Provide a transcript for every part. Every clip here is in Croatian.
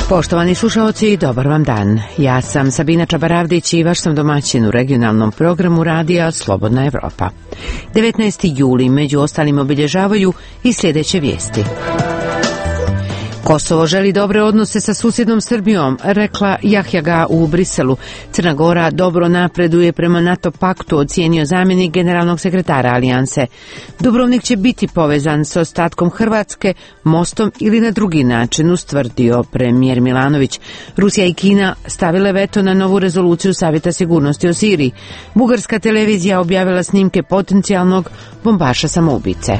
Poštovani slušaoci, dobar vam dan. Ja sam Sabina Čabaravdić i vaš sam domaćin u regionalnom programu radija Slobodna Evropa. 19. juli među ostalim obilježavaju i sljedeće vijesti. Kosovo želi dobre odnose sa susjednom Srbijom, rekla Jahjaga u Briselu. Crna Gora dobro napreduje prema NATO paktu, ocijenio zamjenik generalnog sekretara alijanse. Dubrovnik će biti povezan s ostatkom Hrvatske mostom ili na drugi način, ustvrdio premijer Milanović. Rusija i Kina stavile veto na novu rezoluciju Savjeta sigurnosti o Siriji. Bugarska televizija objavila snimke potencijalnog bombaša samoubice.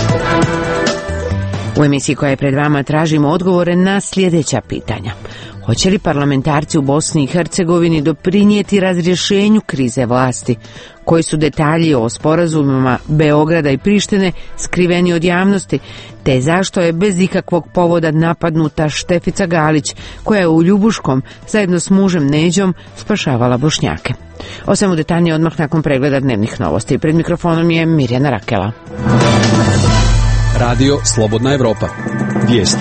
U emisiji koja je pred vama tražimo odgovore na sljedeća pitanja. Hoće li parlamentarci u Bosni i Hercegovini doprinijeti razrješenju krize vlasti? Koji su detalji o sporazumima Beograda i Prištine skriveni od javnosti? Te zašto je bez ikakvog povoda napadnuta Štefica Galić, koja je u Ljubuškom zajedno s mužem Neđom spašavala Bošnjake? O svemu detaljnije odmah nakon pregleda dnevnih novosti. Pred mikrofonom je Mirjana Rakela. Radio Slobodna Evropa. Vijesti.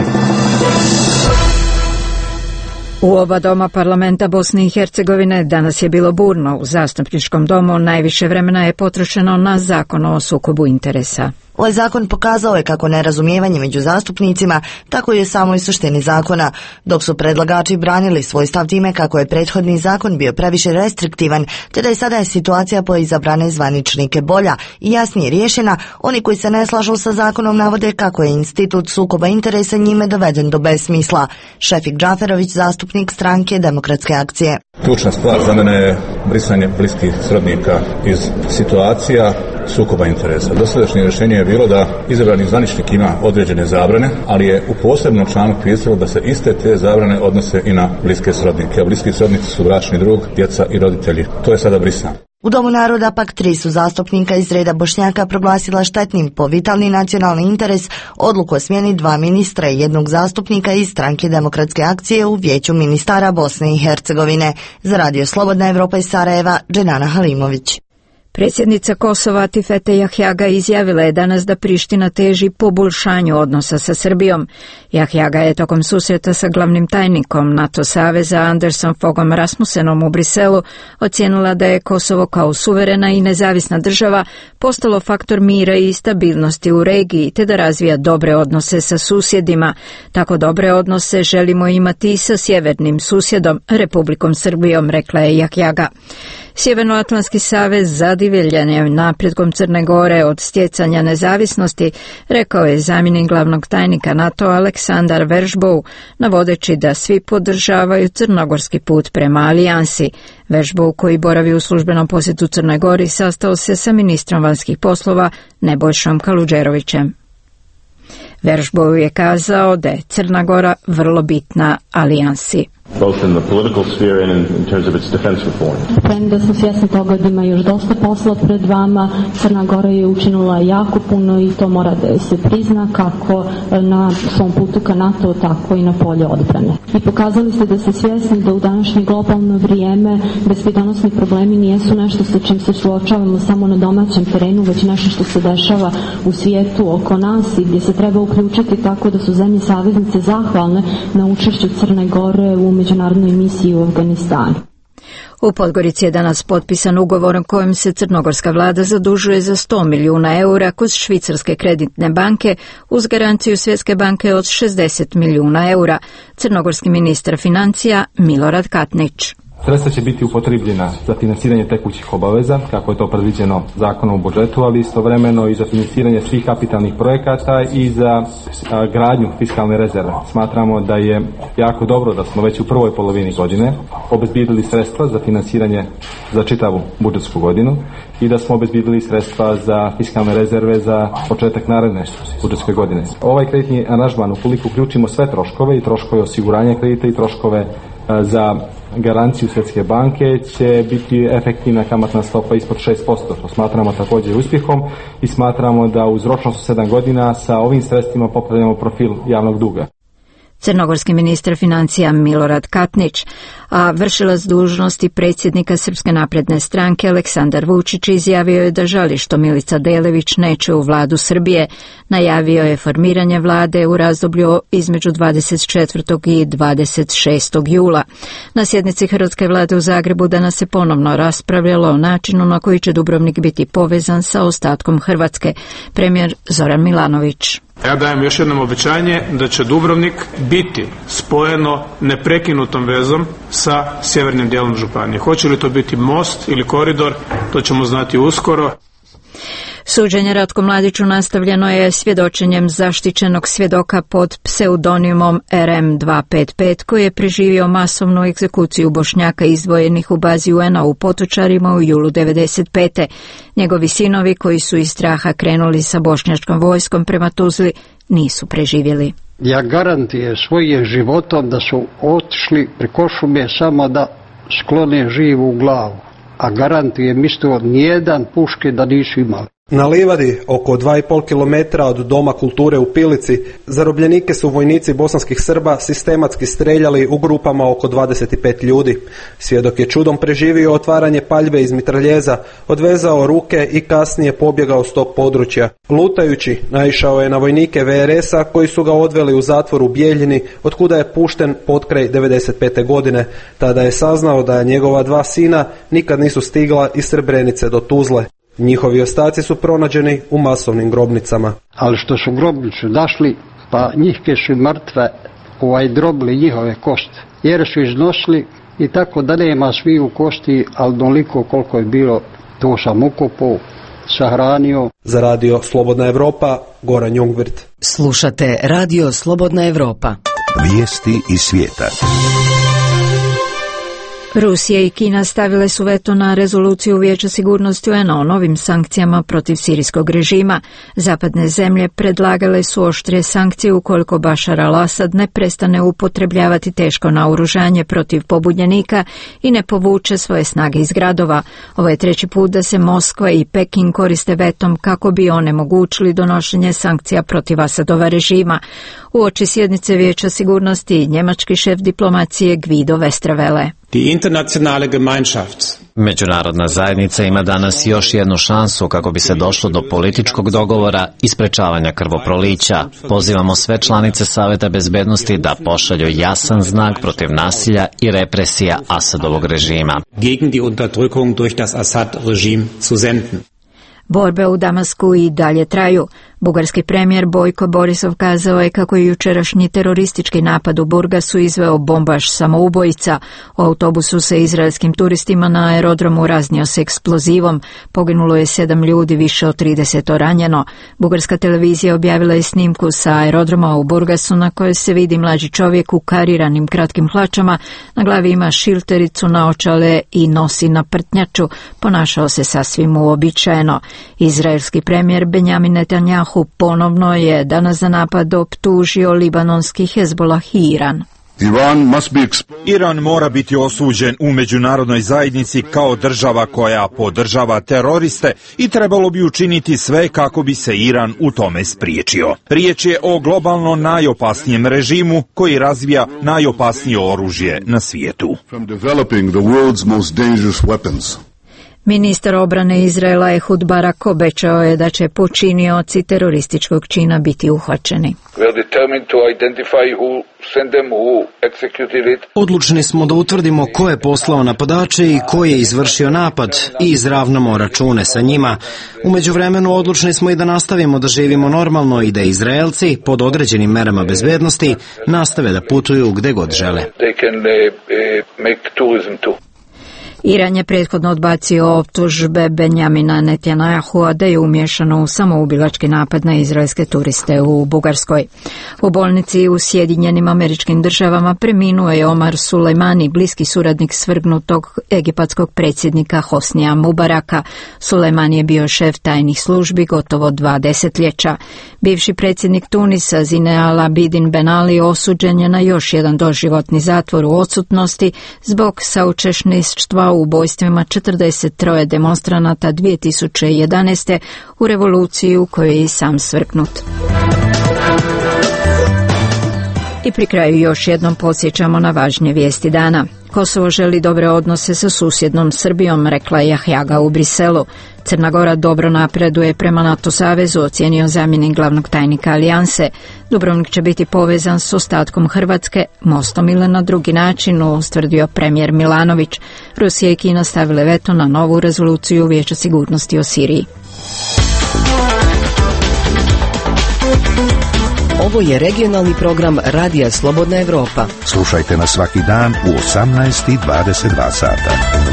U oba doma parlamenta Bosne i Hercegovine danas je bilo burno. U zastupničkom domu najviše vremena je potrošeno na zakon o sukobu interesa. Ovaj zakon pokazao je kako nerazumijevanje među zastupnicima, tako i u samoj suštini zakona, dok su predlagači branili svoj stav time kako je prethodni zakon bio previše restriktivan, te da je sada situacija po izabrane zvaničnike bolja i jasnije riješena. Oni koji se ne slažu sa zakonom navode kako je institut sukoba interesa njime doveden do besmisla. Šefik Džaferović, zastupnik stranke Demokratske akcije. Ključna stvar za mene je brisanje bliskih srodnika iz situacija sukoba interesa. Dosadašnje rješenje je bilo da izabrani zvaničnik ima određene zabrane, ali je u posebnom članku pisalo da se iste te zabrane odnose i na bliske srodnike. A bliski srodnici su bračni drug, djeca i roditelji. To je sada brisano. U Domu naroda pak 3 su zastupnika iz reda Bošnjaka proglasila štetnim po vitalni nacionalni interes odluku o smjeni 2 ministra i 1 zastupnika iz stranke Demokratske akcije u Vijeću ministara Bosne i Hercegovine. Za Radio Slobodna Evropa iz Sarajeva, Dženana Halimović. Predsjednica Kosova Atifete Jahjaga izjavila je danas da Priština teži poboljšanju odnosa sa Srbijom. Jahjaga je tokom susreta sa glavnim tajnikom NATO saveza Andersom Fogom Rasmussenom u Briselu ocijenila da je Kosovo kao suverena i nezavisna država postalo faktor mira i stabilnosti u regiji, te da razvija dobre odnose sa susjedima. Tako dobre odnose želimo imati i sa sjevernim susjedom, Republikom Srbijom, rekla je Jahjaga. Sjevernoatlantski savez zadivljen je napretkom Crne Gore od stjecanja nezavisnosti, rekao je zamjenik glavnog tajnika NATO Aleksandar Veržbou, navodeći da svi podržavaju crnogorski put prema alijansi. Veržbou, koji boravi u službenom posjetu Crnoj Gori, sastao se sa ministrom vanjskih poslova Nebojšom Kaludžerovićem. Veržbou je kazao da je Crna Gora vrlo bitna alijansi. Both in the political sphere and in terms of its defense reform. Premda sam svjesna toga da ima još dosta posla pred vama, Crna Gora je učinila jako puno i to mora da se prizna kako na svom putu ka NATO, tako i na polje odbrane. I pokazali ste da ste svjesni da u današnje globalno vrijeme bezbjednosni problemi nijesu nešto sa čim se suočavamo samo na domaćem terenu, već nešto što se dešava u svijetu oko nas i gdje se treba uključiti, tako da su zemlje saveznice zahvalne na učešću Crne Gore u međunarodnoj misiji u Afganistanu. U Podgorici je danas potpisan ugovor kojim se crnogorska vlada zadužuje za 100 milijuna eura kod švicarske kreditne banke uz garanciju Svjetske banke od 60 milijuna eura. Crnogorski ministar financija Milorad Katnić. Sredstva će biti upotrebljena za financiranje tekućih obaveza, kako je to predviđeno zakonom o budžetu, ali istovremeno i za financiranje svih kapitalnih projekata i za gradnju fiskalne rezerve. Smatramo da je jako dobro da smo već u prvoj polovini godine obezbijedili sredstva za financiranje za čitavu budžetsku godinu i da smo obezbijedili sredstva za fiskalne rezerve za početak naredne budžetske godine. Ovaj kreditni aranžman, ukoliko uključimo sve troškove i troškove osiguranja kredita i troškove za garanciju Svjetske banke, će biti efektivna kamatna stopa ispod 6%, što smatramo također uspjehom i smatramo da uz ročnost 7 godina sa ovim sredstvima popravljamo profil javnog duga. crnogorski ministar financija Milorad Katnić, a vršilac dužnosti predsjednika Srpske napredne stranke Aleksandar Vučić izjavio je da žali što Milica Delević neće u vladu Srbije. Najavio je formiranje vlade u razdoblju između 24. i 26. jula. Na sjednici Hrvatske vlade u Zagrebu danas se ponovno raspravljalo o načinu na koji će Dubrovnik biti povezan sa ostatkom Hrvatske. Premijer Zoran Milanović. Ja dajem još jednom obećanje da će Dubrovnik biti spojeno neprekinutom vezom sa sjevernim dijelom županije. Hoće li to biti most ili koridor, to ćemo znati uskoro. Suđenje Ratku Mladiću nastavljeno je svjedočenjem zaštićenog svjedoka pod pseudonimom RM255 koji je preživio masovnu egzekuciju Bošnjaka izdvojenih u bazi UN-a u Potočarima u julu 1995. Njegovi sinovi koji su iz straha krenuli sa bošnjačkom vojskom prema Tuzli nisu preživjeli. Ja garantujem svojim životom da su otišli preko šume samo da sklone živu glavu, a garantujem isto nijedan puške da nisu imali. Na livadi, oko 2,5 km od Doma kulture u Pilici, zarobljenike su vojnici bosanskih Srba sistematski streljali u grupama oko 25 ljudi. Svjedok je čudom preživio otvaranje paljbe iz mitraljeza, odvezao ruke i kasnije pobjegao s tog područja. Lutajući, naišao je na vojnike VRS-a koji su ga odveli u zatvor u Bijeljini, otkuda je pušten potkraj 95. godine. Tada je saznao da njegova 2 sina nikad nisu stigla iz Srebrenice do Tuzle. Njihovi ostaci su pronađeni u masovnim grobnicama. Ali što su grobnicu našli, pa njihke su mrtve drobili njihove kosti. Jer su iznosili i tako da nema sviju kosti, ali toliko koliko je bilo, to sam ukopao, sahranio. Za radio Slobodna Evropa, Goran Jungwirth. Slušate Radio Slobodna Evropa. Vijesti iz svijeta. Rusija i Kina stavile su veto na rezoluciju Vijeća sigurnosti UN-a o novim sankcijama protiv sirijskog režima. Zapadne zemlje predlagale su oštrije sankcije ukoliko Bašar al-Asad ne prestane upotrebljavati teško naoružanje protiv pobunjenika i ne povuče svoje snage iz gradova. Ovo je 3. put da se Moskva i Peking koriste vetom kako bi onemogućili donošenje sankcija protiv Asadova režima. Uoči sjednice Vijeća sigurnosti njemački šef diplomacije Guido Westerwelle. Međunarodna zajednica ima danas još jednu šansu kako bi se došlo do političkog dogovora i sprečavanja krvoprolića. Pozivamo sve članice Saveta bezbednosti da pošalju jasan znak protiv nasilja i represija Asadovog režima. Borbe u Damasku i dalje traju. Bugarski premijer Bojko Borisov kazao je kako je jučerašnji teroristički napad u Burgasu izveo bombaš samoubojica. U autobusu sa izraelskim turistima na aerodromu raznio se eksplozivom. Poginulo je 7 ljudi, više od 30 ranjeno. Bugarska televizija objavila je snimku sa aerodroma u Burgasu na kojoj se vidi mlađi čovjek u kariranim kratkim hlačama. Na glavi ima šiltericu, naočale i nosi naprtnjaču. Ponašao se sasvim uobičajeno. Izraelski premijer Benjamin Netanjahu ponovno je danas za napad optužio libanonski Hezbollah i Iran. Iran mora biti osuđen u međunarodnoj zajednici kao država koja podržava teroriste i trebalo bi učiniti sve kako bi se Iran u tome spriječio. Riječ je o globalno najopasnijem režimu koji razvija najopasnije oružje na svijetu. Ministar obrane Izraela Ehud Barak obećao je da će počinioci terorističkog čina biti uhvaćeni. Odlučni smo da utvrdimo ko je poslao napadače i ko je izvršio napad i izravnamo račune sa njima. U međuvremenu odlučni smo i da nastavimo da živimo normalno i da Izraelci pod određenim merama bezbednosti nastave da putuju gde god žele. Iran je prethodno odbacio optužbe Benjamina Netanjahua da je umiješano u samoubilački napad na izraelske turiste u Bugarskoj. U bolnici u Sjedinjenim Američkim Državama preminuo je Omar Sulejmani, bliski suradnik svrgnutog egipatskog predsjednika Hosnija Mubaraka. Sulejmani je bio šef tajnih službi gotovo 2 desetljeća. Bivši predsjednik Tunisa Zine Al Abidin Ben Ali osuđen je na još jedan doživotni zatvor u odsutnosti zbog saučesništva u ubojstvima 43 demonstranata 2011. u revoluciji u kojoj je i sam svrgnut. I pri kraju još jednom podsjećamo na važnije vijesti dana. Kosovo želi dobre odnose sa susjednom Srbijom, rekla je Jahjaga u Briselu. Crna Gora dobro napreduje prema NATO savezu, ocijenio zamjenik glavnog tajnika Alijanse. Dubrovnik će biti povezan s ostatkom Hrvatske, mostom ili na drugi način, ustvrdio premijer Milanović. Rusija i Kina stavile veto na novu rezoluciju Vijeća sigurnosti o Siriji. Ovo je regionalni program Radija Slobodna Evropa. Slušajte nas svaki dan u 18:22 sata.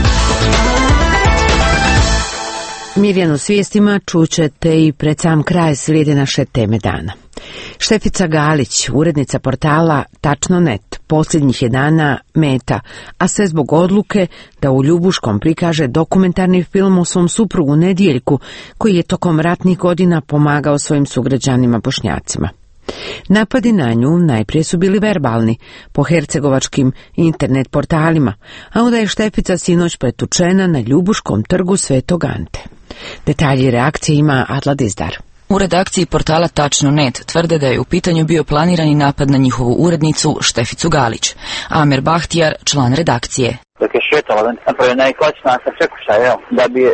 Mirjanu s vijestima čućete i pred sam kraj slijede naše teme dana. Štefica Galić, urednica portala Tačno.net, posljednjih je dana meta, a sve zbog odluke da u Ljubuškom prikaže dokumentarni film o svom suprugu Nedjeljku, koji je tokom ratnih godina pomagao svojim sugrađanima Bošnjacima. Napadi na nju najprije su bili verbalni, po hercegovačkim internet portalima, a onda je Štefica sinoć pretučena na Ljubuškom trgu Svetog Ante. Detalji reakcije ima Adla Dizdar. U redakciji portala Tačno.net tvrde da je u pitanju bio planirani napad na njihovu urednicu Šteficu Galić. Amer Bahtijar, član redakcije. Dok je šetala, napravljena je klačna sa prekušaja, da bi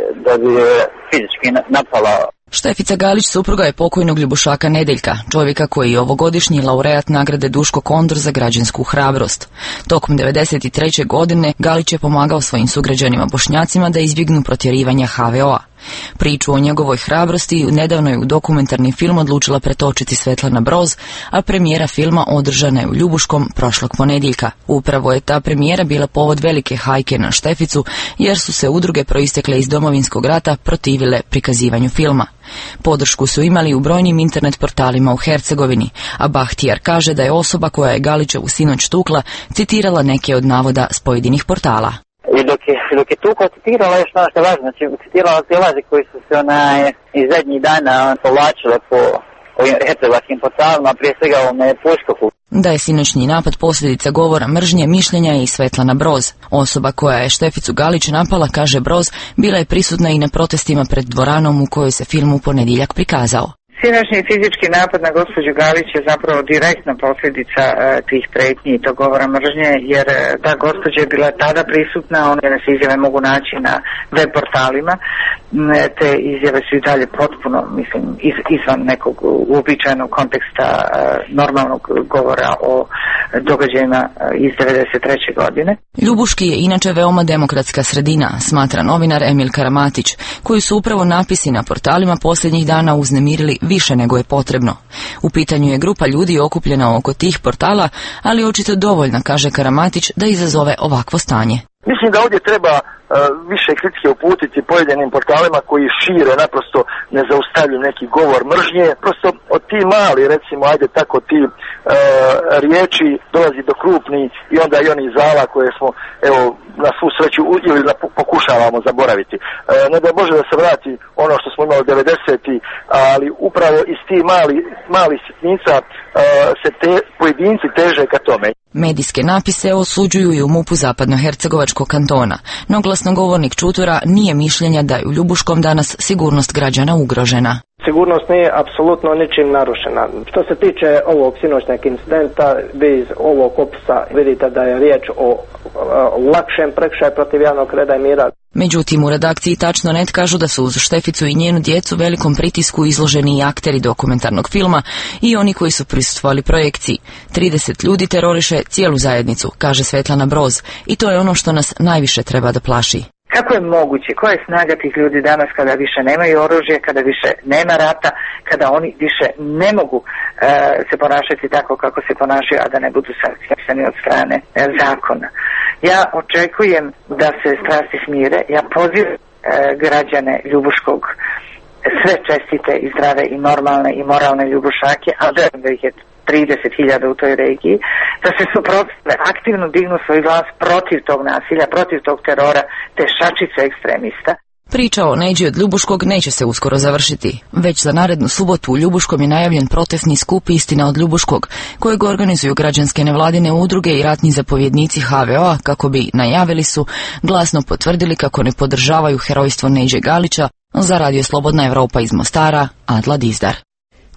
fizički napala. Štefica Galić supruga je pokojnog Ljubušaka Nedeljka, čovjeka koji je ovogodišnji laureat nagrade Duško Kondor za građansku hrabrost. Tokom 1993. godine Galić je pomagao svojim sugrađanima Bošnjacima da izbjegnu protjerivanja HVO-a. Priču o njegovoj hrabrosti nedavno je u dokumentarni film odlučila pretočiti Svetlana Broz, a premijera filma održana je u Ljubuškom prošlog ponedjeljka. Upravo je ta premijera bila povod velike hajke na Šteficu, jer su se udruge proistekle iz Domovinskog rata protivile prikazivanju filma. Podršku su imali u brojnim internet portalima u Hercegovini, a Bahtijar kaže da je osoba koja je Galićevu sinoć tukla citirala neke od navoda s pojedinih portala. I dok je tukla, citirala još ono što je važno, znači citirala te laži koji su se iz zadnjih dana povlačile po hercegovačkim portalima, prije svega ovome Puškovu. Da je sinoćni napad posljedica govora mržnje, mišljenja i Svetlana Broz. Osoba koja je Šteficu Galić napala, kaže Broz, bila je prisutna i na protestima pred dvoranom u kojoj se film u ponedjeljak prikazao. Sinoćni fizički napad na gospođu Galić je zapravo direktna posljedica tih pretnji i tog govora mržnje, jer ta gospođa je bila tada prisutna, one se izjave mogu naći na web portalima, te izjave su i dalje potpuno, mislim, izvan nekog uobičajenog konteksta normalnog govora o događajima iz 1993. godine. Ljubuški je inače veoma demokratska sredina, smatra novinar Emil Karamatić, koji su upravo napisi na portalima posljednjih dana uznemirili više nego je potrebno. U pitanju je grupa ljudi okupljena oko tih portala, ali očito dovoljna, kaže Karamatić, da izazove ovakvo stanje. Mislim da ovdje treba više kritike uputiti pojedinim portalima koji šire naprosto nezaustavljiv neki govor mržnje. Prosto od ti mali, recimo, ajde tako ti riječi dolazi do krupni i onda i oni zala koje smo, evo, na svu sreću ili pokušavamo zaboraviti. Ne da Bože da se vrati ono što smo imali 90-ti, ali upravo iz tih mali sitnica se pojedinci teže ka tome. Medijske napise osuđuju i u MUP-u Zapadnohercegovačkog kantona, no glasnogovornik Čutura nije mišljenja da je u Ljubuškom danas sigurnost građana ugrožena. Sigurnost nije apsolutno ničim narušena. Što se tiče ovog sinoćnog incidenta, vi iz ovog opisa vidite da je riječ o lakšem prekršaju protiv javnog reda i mira. Međutim, u redakciji Tačno.net kažu da su uz Šteficu i njenu djecu velikom pritisku izloženi i akteri dokumentarnog filma i oni koji su prisustvovali projekciji. 30 ljudi teroriše cijelu zajednicu, kaže Svetlana Broz, i to je ono što nas najviše treba da plaši. Kako je moguće, koja je snaga tih ljudi danas kada više nemaju oružje, kada više nema rata, kada oni više ne mogu se ponašati tako kako se ponašaju, a da ne budu sankcionirani od strane zakona. Ja očekujem da se strasti smire, ja pozivam građane Ljubuškog, sve čestite i zdrave i normalne i moralne Ljubušake, a verujem da ih je 30.000 u toj regiji, da se suprotstave, aktivno dignu svoj glas protiv tog nasilja, protiv tog terora, te šačice ekstremista. Priča o Neđi od Ljubuškog neće se uskoro završiti. Već za narednu subotu u Ljubuškom je najavljen protestni skup Istina od Ljubuškog, kojeg organizuju građanske nevladine udruge i ratni zapovjednici HVO-a, kako bi, najavili su, glasno potvrdili kako ne podržavaju herojstvo Neđe Galića. Za Radio Slobodna Evropa iz Mostara, Adla Dizdar.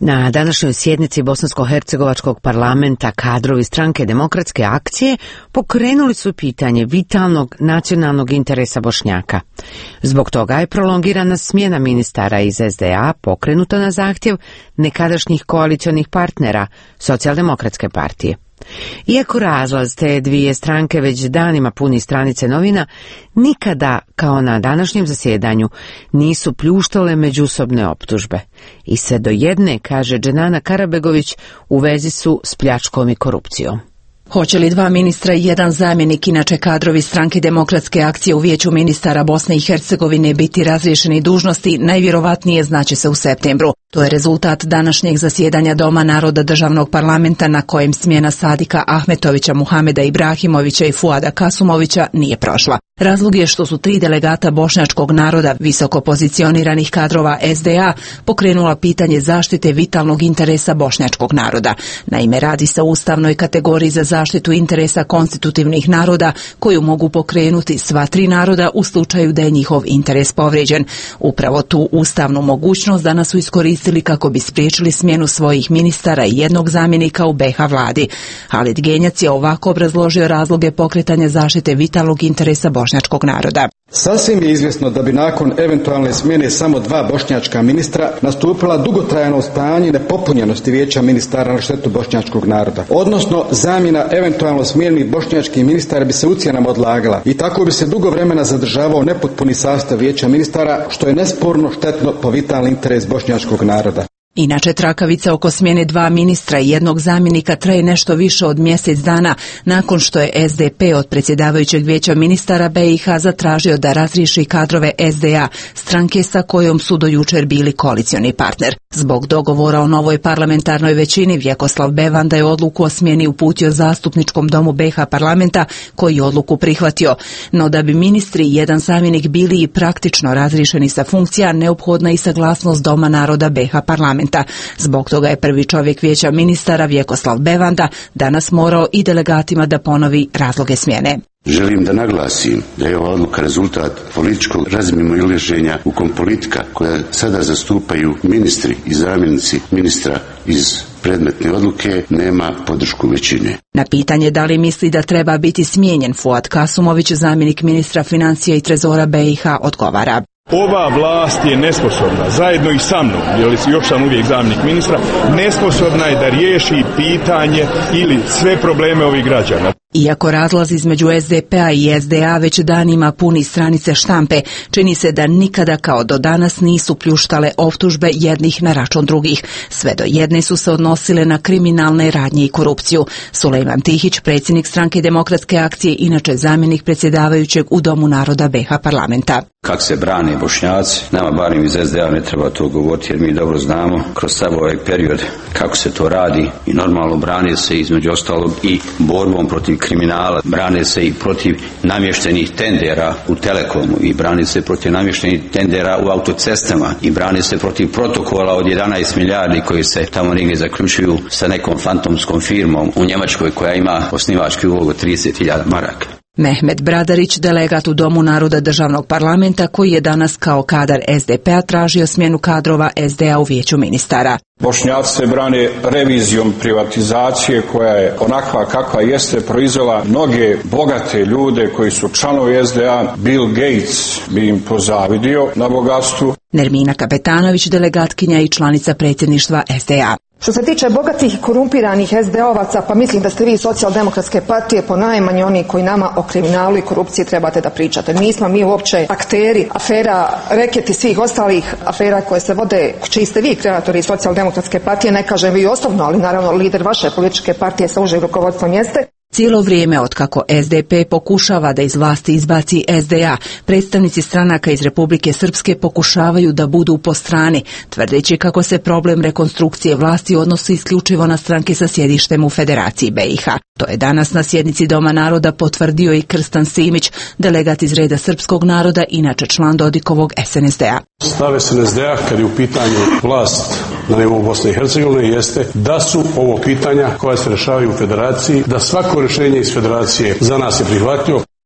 Na današnjoj sjednici Bosansko-hercegovačkog parlamenta kadrovi stranke Demokratske akcije pokrenuli su pitanje vitalnog nacionalnog interesa Bošnjaka. Zbog toga je prolongirana smjena ministara iz SDA pokrenuta na zahtjev nekadašnjih koalicionih partnera Socijaldemokratske partije. Iako razlaz te dvije stranke već danima puni stranice novina, nikada, kao na današnjem zasjedanju, nisu pljuštale međusobne optužbe. I sve do jedne, kaže Dženana Karabegović, u vezi su s pljačkom i korupcijom. Hoće li dva ministra i jedan zamjenik, inače kadrovi stranke Demokratske akcije u Vijeću ministara Bosne i Hercegovine, biti razriješeni dužnosti, najvjerovatnije znaće se u septembru. To je rezultat današnjeg zasjedanja Doma naroda državnog parlamenta na kojem smjena Sadika Ahmetovića, Muhameda Ibrahimovića i Fuada Kasumovića nije prošla. Razlog je što su 3 delegata bošnjačkog naroda, visoko pozicioniranih kadrova SDA, pokrenula pitanje zaštite vitalnog interesa bošnjačkog naroda. Naime, radi se o ustavnoj kategoriji za zaštitu interesa konstitutivnih naroda koju mogu pokrenuti sva 3 naroda u slučaju da je njihov interes povrijeđen. Upravo tu ustavnu mogućnost danas su iskoristili kako bi spriječili smjenu svojih ministara i jednog zamjenika u BiH vladi. Halid Genjac je ovako obrazložio razloge pokretanja zaštite vitalnog interesa bošnjačkog naroda. Sasvim je izvjesno da bi nakon eventualne smjene samo 2 bošnjačka ministra nastupila dugotrajno stanje nepopunjenosti Vijeća ministara na štetu bošnjačkog naroda. Odnosno, zamjena eventualno smjenjenih bošnjačkih ministara bi se ucjenama odlagala i tako bi se dugo vremena zadržavao nepotpuni sastav Vijeća ministara, što je nesporno štetno po vitalni interes bošnjačkog naroda. Inače, trakavica oko smjene 2 ministra i jednog zamjenika traje nešto više od mjesec dana nakon što je SDP od predsjedavajućeg Vijeća ministara BiH zatražio da razriješi kadrove SDA, stranke sa kojom su do jučer bili koalicioni partner. Zbog dogovora o novoj parlamentarnoj većini, Vjekoslav Bevanda je odluku o smjeni uputio zastupničkom domu BiH parlamenta, koji je odluku prihvatio. No da bi ministri i jedan zamjenik bili i praktično razriješeni sa funkcija, neophodna i saglasnost Doma naroda BiH parlamenta. Zbog toga je prvi čovjek Vijeća ministara, Vjekoslav Bevanda, danas morao i delegatima da ponovi razloge smjene. Želim da naglasim da je ova odluka rezultat političkog razmimoilaženja u kom politika koja sada zastupaju ministri i zamjenici ministra iz predmetne odluke nema podršku većine. Na pitanje da li misli da treba biti smijenjen Fuad Kasumović, zamjenik ministra financija i trezora BiH, odgovara: ova vlast je nesposobna, zajedno i sa mnom, jer još sam uvijek zamjenik ministra, nesposobna je da riješi pitanje ili sve probleme ovih građana. Iako razlaz između SDP-a i SDA već danima puni stranice štampe, čini se da nikada kao do danas nisu pljuštale optužbe jednih na račun drugih. Sve do jedne su se odnosile na kriminalne radnje i korupciju. Sulejman Tihić, predsjednik stranke Demokratske akcije, inače zamjenik predsjedavajućeg u Domu naroda BiH parlamenta. Kako se brane Bošnjaci, nama barem iz SDA ne treba to govoriti jer mi dobro znamo kroz sav ovaj period kako se to radi i normalno brane se između ostalog i borbom protiv kriminala, brane se i protiv namještenih tendera u Telekomu i brane se protiv namještenih tendera u autocestama i brane se protiv protokola od 11 milijardi koji se tamo negdje zaključuju sa nekom fantomskom firmom u Njemačkoj koja ima osnivački ulog od 30.000 maraka. Mehmet Bradarić, delegat u Domu naroda državnog parlamenta, koji je danas kao kadar SDP-a tražio smjenu kadrova SDA u Vijeću ministara. Bošnjaci se brane revizijom privatizacije koja je onakva kakva jeste, proizvela mnoge bogate ljude koji su članovi SDA. Bill Gates bi im pozavidio na bogatstvu. Nermina Kapetanović, delegatkinja i članica predsjedništva SDA. Što se tiče bogatih i korumpiranih SD-ovaca, pa mislim da ste vi Socijaldemokratske partije ponajmanje oni koji nama o kriminalu i korupciji trebate da pričate. Nismo mi uopće akteri afera Reket i svih ostalih afera koje se vode, čiji ste vi kreatori Socijaldemokratske partije, ne kažem vi osobno, ali naravno lider vaše političke partije sa užim rukovodstvom jeste. Cijelo vrijeme otkako SDP pokušava da iz vlasti izbaci SDA, predstavnici stranaka iz Republike Srpske pokušavaju da budu po strani, tvrdeći kako se problem rekonstrukcije vlasti odnosi isključivo na stranke sa sjedištem u Federaciji BiH. To je danas na sjednici Doma naroda potvrdio i Krstan Simić, delegat iz reda srpskog naroda, inače član Dodikovog SNSD-a. Stav SNSD-a kad je u pitanju vlast na nivou Bosne i Hercegovine jeste da su ovo pitanja koja se rješavaju u Federaciji, da svako rješenje iz Federacije za nas je prihvatljivo.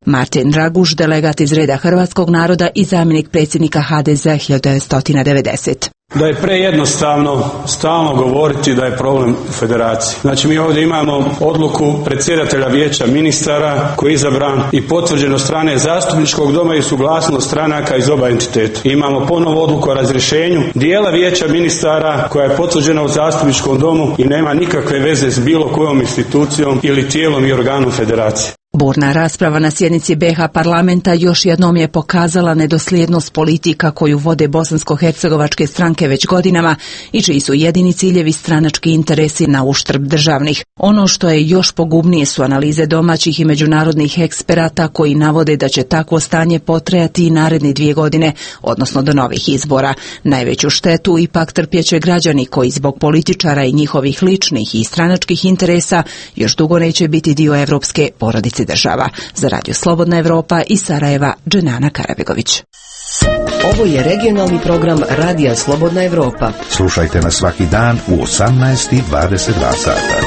Martin Draguš, delegat iz reda hrvatskog naroda i zamjenik predsjednika HDZ-a 1990. Da je prejednostavno stalno govoriti da je problem u federaciji. Znači mi ovdje imamo odluku predsjedatelja vijeća ministara koji je izabran i potvrđen od strane zastupničkog doma i suglasnost stranaka iz oba entiteta. Imamo ponovo odluku o razrješenju dijela vijeća ministara koja je potvrđena u zastupničkom domu i nema nikakve veze s bilo kojom institucijom ili tijelom i organom federacije. Burna rasprava na sjednici BiH parlamenta još jednom je pokazala nedosljednost politika koju vode bosansko-hercegovačke stranke već godinama i čiji su jedini ciljevi stranački interesi na uštrb državnih. Ono što je još pogubnije su analize domaćih i međunarodnih eksperata koji navode da će takvo stanje potrajati i naredne 2 godine, odnosno do novih izbora. Najveću štetu ipak trpjeće građani koji zbog političara i njihovih ličnih i stranačkih interesa još dugo neće biti dio evropske porodice država. Za Radio Slobodna Evropa iz Sarajeva, Dženana Karabegović. Ovo je regionalni program Radija Slobodna Evropa. Slušajte nas svaki dan u 18:22 sata.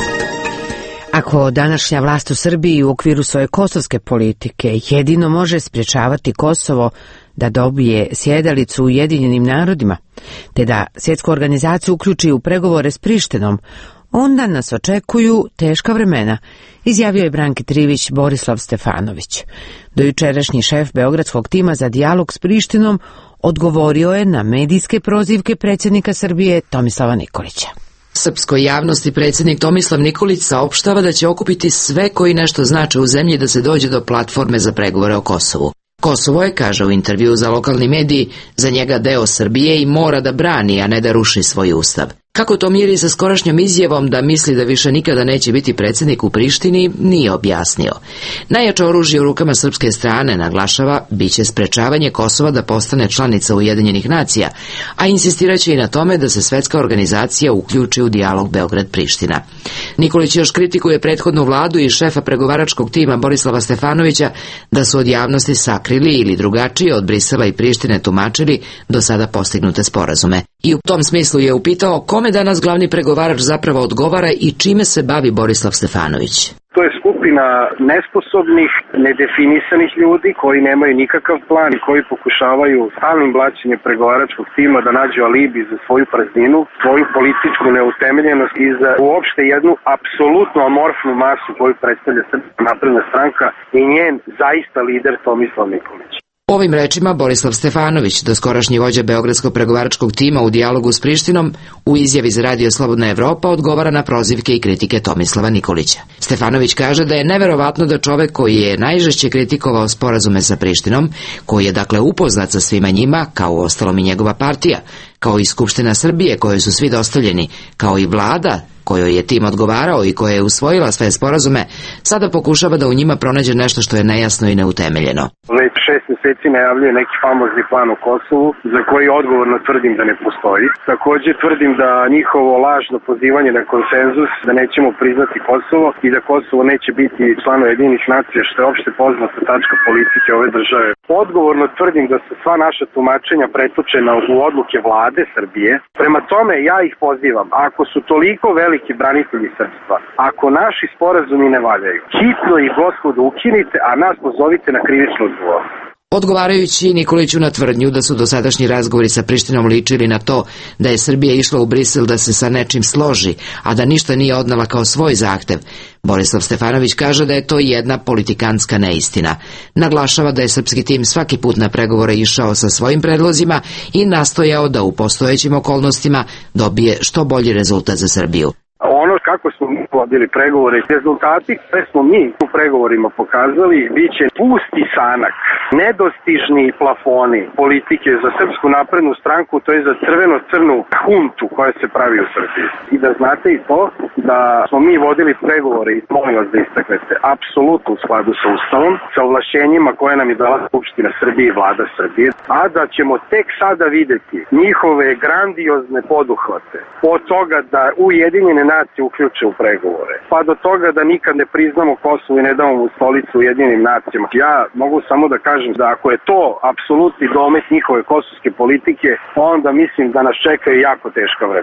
Ako današnja vlast u Srbiji u okviru svoje kosovske politike jedino može sprječavati Kosovo da dobije sjedalicu u Ujedinjenim narodima, te da svjetsku organizaciju uključi u pregovore s Prištinom, onda nas očekuju teška vremena, izjavio je Branki Trivić Borislav Stefanović. Dojučerašnji šef beogradskog tima za dijalog s Prištinom odgovorio je na medijske prozivke predsjednika Srbije Tomislava Nikolića. Srpskoj javnosti predsjednik Tomislav Nikolić saopštava da će okupiti sve koji nešto znače u zemlji da se dođe do platforme za pregovore o Kosovu. Kosovo je, kaže u intervju za lokalni mediji, za njega deo Srbije i mora da brani, a ne da ruši svoj ustav. Kako to miri sa skorašnjom izjavom da misli da više nikada neće biti predsjednik u Prištini, nije objasnio. Najjače oružje u rukama srpske strane, naglašava, biće sprečavanje Kosova da postane članica Ujedinjenih nacija, a insistiraće i na tome da se svetska organizacija uključi u dijalog Beograd-Priština. Nikolić još kritikuje prethodnu vladu i šefa pregovaračkog tima Borislava Stefanovića da su od javnosti sakrili ili drugačije od Brisela i Prištine tumačili do sada postignute sporazume. I u tom smislu je upitao kome danas glavni pregovarač zapravo odgovara i čime se bavi Borislav Stefanović. To je skupina nesposobnih, nedefinisanih ljudi koji nemaju nikakav plan i koji pokušavaju stalnim blaćenjem pregovaračkog tima da nađu alibi za svoju prazninu, svoju političku neutemeljenost i za uopšte jednu apsolutno amorfnu masu koju predstavlja Srpska napredna stranka i njen zaista lider Tomislav Nikolić. Ovim rečima Borislav Stefanović, doskorašnji vođa beogradskog pregovaračkog tima u dijalogu s Prištinom, u izjavi za Radio Slobodna Evropa odgovara na prozivke i kritike Tomislava Nikolića. Stefanović kaže da je neverovatno da čovek koji je najžešće kritikovao sporazume sa Prištinom, koji je dakle upoznat sa svima njima, kao uostalom i njegova partija, kao i Skupština Srbije kojoj su svi dostavljeni, kao i vlada kojoj je tim odgovarao i koja je usvojila sve sporazume, sada pokušava da u njima pronađe nešto što je nejasno i neutemeljeno. Već 6 mjeseci najavljuje neki famozni plan o Kosovu, za koji odgovorno tvrdim da ne postoji. Također tvrdim da njihovo lažno pozivanje na konsenzus, da nećemo priznati Kosovo i da Kosovo neće biti član Ujedinjenih nacija, što je opšte poznata tačka politike ove države. Odgovorno tvrdim da su sva naša tumačenja pretočena u odluke vlade Srbije. Prema tome ja ih pozivam, ako su toliko veliki branitelji srpstva, ako naši sporazumi ne valjaju, hitno ih gospodo ukinite, a nas pozovite na krivičnu odgovornost. Odgovarajući Nikoliću na tvrdnju da su dosadašnji razgovori sa Prištinom ličili na to da je Srbija išla u Brisel da se sa nečim složi, a da ništa nije odnala kao svoj zahtev, Borislav Stefanović kaže da je to jedna politikanska neistina. Naglašava da je srpski tim svaki put na pregovore išao sa svojim predlozima i nastojao da u postojećim okolnostima dobije što bolji rezultat za Srbiju. Ono kako smo mi vodili pregovore, rezultati koje smo mi u pregovorima pokazali, bit će pusti sanak, nedostižni plafoni politike za Srpsku naprednu stranku, to je za crveno-crnu huntu koja se pravi u Srbiji. I da znate i to da smo mi vodili pregovore i molim vas da istaknete apsolutno u skladu sa Ustavom, sa ovlašćenjima koje nam je dala Skupština Srbije i vlada Srbije, a da ćemo tek sada videti njihove grandiozne poduhvate od toga da Ujedinjene nacije uključe u pregovore, pa do toga da nikad ne priznamo Kosovo i ne damo mu stolicu Ujedinjenim nacijama. Ja mogu samo da kažem da ako je to apsolutni domet njihove kosovske politike, onda mislim da nas čekaju jako teška vremena.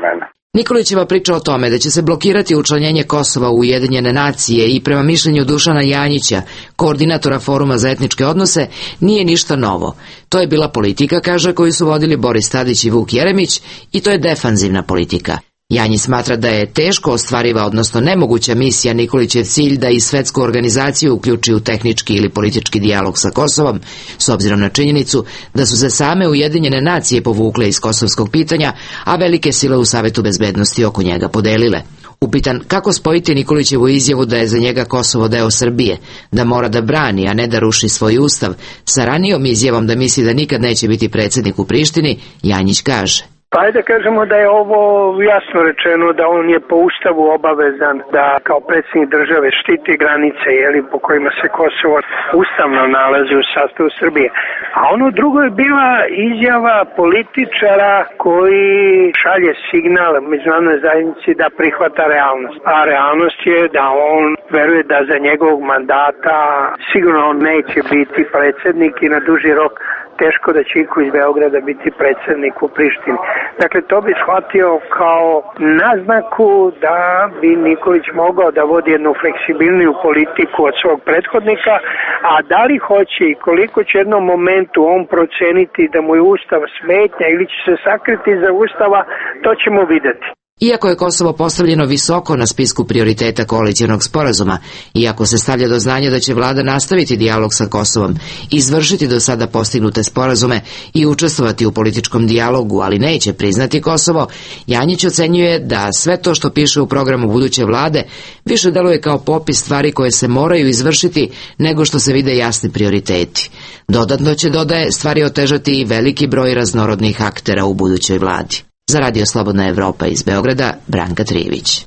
Nikolićeva priča o tome da će se blokirati učlanjenje Kosova u Ujedinjene nacije i prema mišljenju Dušana Janjića, koordinatora Foruma za etničke odnose, nije ništa novo. To je bila politika, kaže, koju su vodili Boris Tadić i Vuk Jeremić, i to je defanzivna politika. Janjić smatra da je teško ostvariva, odnosno nemoguća misija Nikolićev cilj da i svetsku organizaciju uključi u tehnički ili politički dijalog sa Kosovom, s obzirom na činjenicu da su se same Ujedinjene nacije povukle iz kosovskog pitanja, a velike sile u Savetu bezbednosti oko njega podelile. Upitan kako spojiti Nikolićevu izjavu da je za njega Kosovo deo Srbije, da mora da brani, a ne da ruši svoj ustav, sa ranijom izjavom da misli da nikad neće biti predsjednik u Prištini, Janjić kaže: Pa ajde kažemo da je ovo jasno rečeno da on je po ustavu obavezan da kao predsjednik države štiti granice po kojima se Kosovo ustavno nalazi u sastavu Srbije. A ono drugo je bila izjava političara koji šalje signal međunarodnoj zajednici da prihvata realnost. A realnost je da on veruje da za njegovog mandata sigurno on neće biti predsjednik i na duži rok teško da će iko iz Beograda biti predsjednik u Prištini. Dakle, to bi shvatio kao naznaku da bi Nikolić mogao da vodi jednu fleksibilniju politiku od svog prethodnika, a da li hoće i koliko će jednom momentu on proceniti da mu je ustav smetnja ili će se sakriti iza ustava, to ćemo vidjeti. Iako je Kosovo postavljeno visoko na spisku prioriteta koalicionog sporazuma, iako se stavlja do znanja da će vlada nastaviti dijalog sa Kosovom, izvršiti do sada postignute sporazume i učestvovati u političkom dijalogu, ali neće priznati Kosovo, Janjić ocenjuje da sve to što piše u programu buduće vlade više deluje kao popis stvari koje se moraju izvršiti nego što se vide jasni prioriteti. Dodatno će, dodaje, stvari otežati i veliki broj raznorodnih aktera u budućoj vladi. Za Radio Slobodna Evropa iz Beograda, Branka Trijević.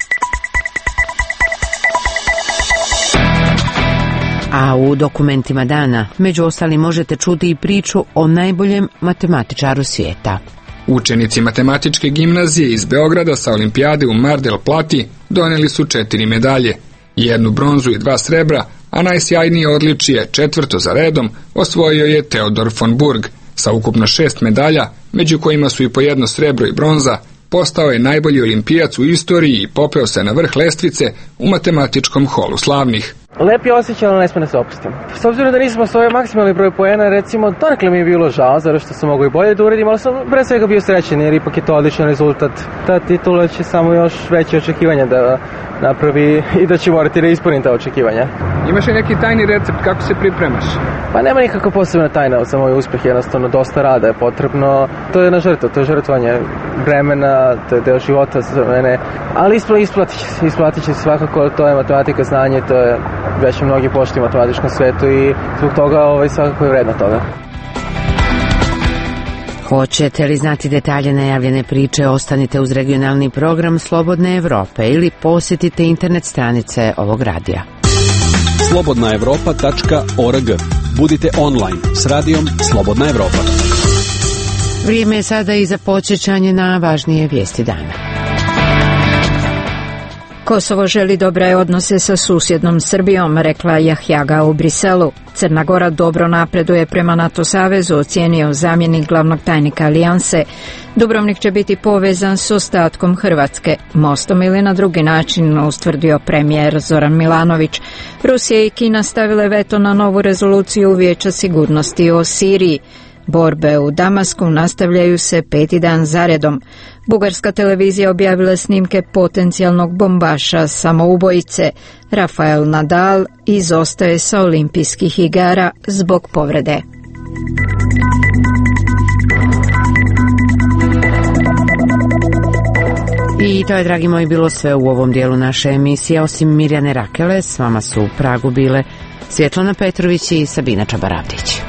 A u dokumentima dana, među ostalim, možete čuti i priču o najboljem matematičaru svijeta. Učenici matematičke gimnazije iz Beograda sa olimpijade u Mar del Plati donijeli su 4 medalje, 1 bronzu i 2 srebra, a najsjajnije odličje, 4. za redom, osvojio je Teodor von Burg. Sa ukupno 6 medalja, među kojima su i po 1 srebro i bronza, postao je najbolji olimpijac u istoriji i popeo se na vrh lestvice u matematičkom holu slavnih. Lep je osjećaj, ali ne sme da se opustim. S obzirom da nismo svoj maksimalni broj poena, recimo, donekle mi je bilo žao, zato što sam mogu i bolje da uradim, ali sam pre svega bio srećen, jer ipak je to odličan rezultat. Ta titula će samo još veće očekivanja da napravi i da će morati da ispunim ta očekivanja. Imaš li neki tajni recept kako se pripremaš? Pa nema nikakva posebna tajna za moj uspeh, jednostavno dosta rada je potrebno. To je jedna žrtva, to je žrtvovanje vremena, to je deo života za mene, ali isplatit će se svakako, to je matematika, znanje, to je već mnogi poštuju u matematičkom svetu i zbog toga svakako je vredno toga. Hoćete li znati detalje najavljene priče, ostanite uz regionalni program Slobodne Evrope ili posjetite internet stranice ovog radija. slobodnaevropa.org. Budite online s radijom Slobodna Evropa. Vrijeme je sada i za podsjećanje na važnije vijesti dana. Kosovo želi dobre odnose sa susjednom Srbijom, rekla Jahjaga u Briselu. Crna Gora dobro napreduje prema NATO savezu, ocijenio zamjenik glavnog tajnika Alijanse. Dubrovnik će biti povezan s ostatkom Hrvatske, mostom ili na drugi način, ustvrdio premijer Zoran Milanović. Rusija i Kina stavile veto na novu rezoluciju Vijeća sigurnosti o Siriji. Borbe u Damasku nastavljaju se 5. dan zaredom. Bugarska televizija objavila snimke potencijalnog bombaša samoubojice. Rafael Nadal izostaje sa olimpijskih igara zbog povrede. I to je, dragi moji, bilo sve u ovom dijelu naše emisije. Osim Mirjane Rakele, s vama su u Pragu bile Svjetlana Petrović i Sabina Čabaravdić.